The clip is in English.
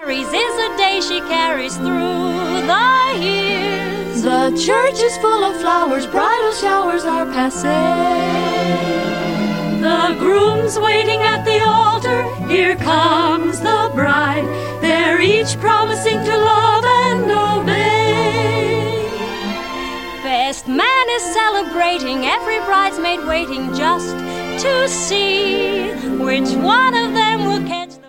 marries is a day she carries through the years. The church is full of flowers, bridal showers are passé. The groom's waiting at the altar, here comes the bride. They're each promising to love and obey. Best man is celebrating, every bridesmaid waiting just to see which one of them will catch